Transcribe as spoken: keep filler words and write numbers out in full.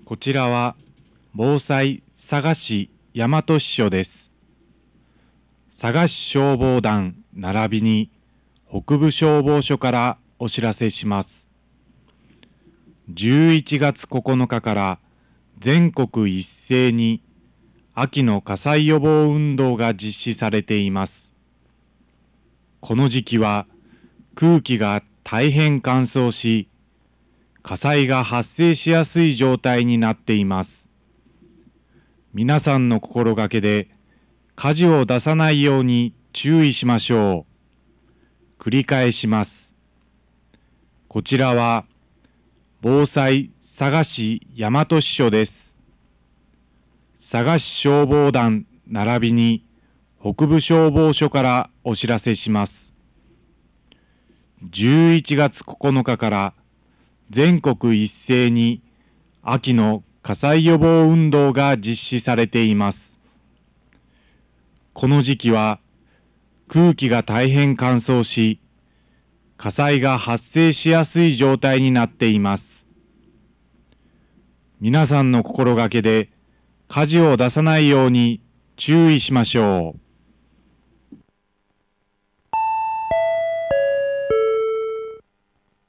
こちらは防災佐賀市大和支所です。佐賀市消防団並びに北部消防署からお知らせします。じゅういちがつここのかから全国一斉に秋の火災予防運動が実施されています。この時期は空気が大変乾燥し、火災が発生しやすい状態になっています。皆さんの心がけで火事を出さないように注意しましょう。繰り返します。こちらは防災佐賀市大和支所です。佐賀市消防団並びに北部消防署からお知らせします。じゅういちがつここのかから全国一斉に秋の火災予防運動が実施されています。この時期は空気が大変乾燥し、火災が発生しやすい状態になっています。皆さんの心がけで火事を出さないように注意しましょう。